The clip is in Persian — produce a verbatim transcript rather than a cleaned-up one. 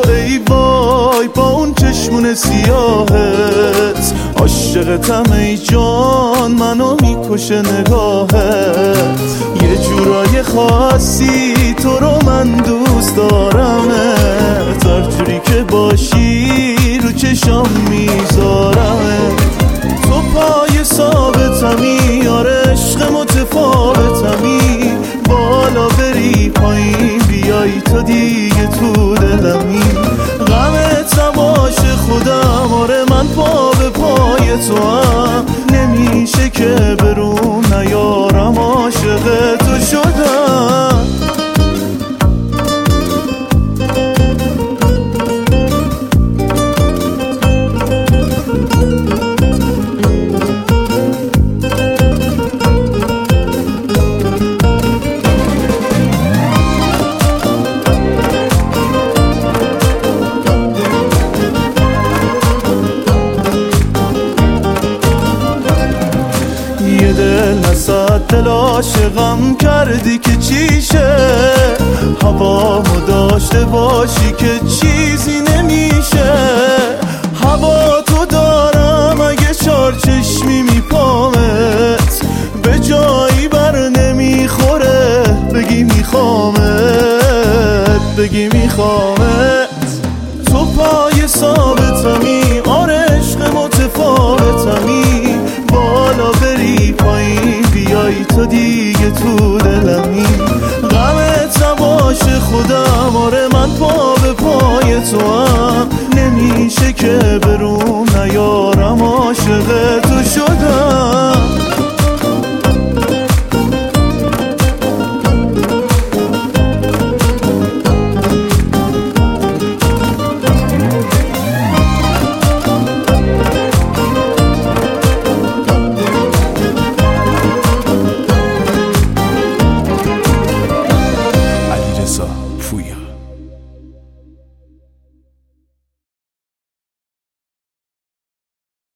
ای وای با اون چشمون سیاهت، عاشقتم ای جان منو میکشه نگاهت. یه جورای خاصی تو رو من دوست دارمت، هر جوری که باشی رو چشام میذارمت. تو پای ثابتمی، آره عشق متفاوتمی، بالا بری پایین بیای تو دیگه تو دلمی. غمت نباشه خودم، آره من پا به پای تو هم، نمیشه که برون نیارم عاشق تو شدم. یه دل نصد دل عاشقم کردی که چیشه، هوامو داشته باشی که چیزی نمیشه. هوا تو دارم اگه چار چشمی میپامت، به جایی بر نمیخوره بگی میخوامت، بگی میخوامت. تو پای ثابتمی، آره عشق متفاوتمی، بالا بری پایین بیای تو دیگه تو دلمی. غمت نباشه خودم، آره من پا به پای تو هم، نمیشه که برون نیارم عاشق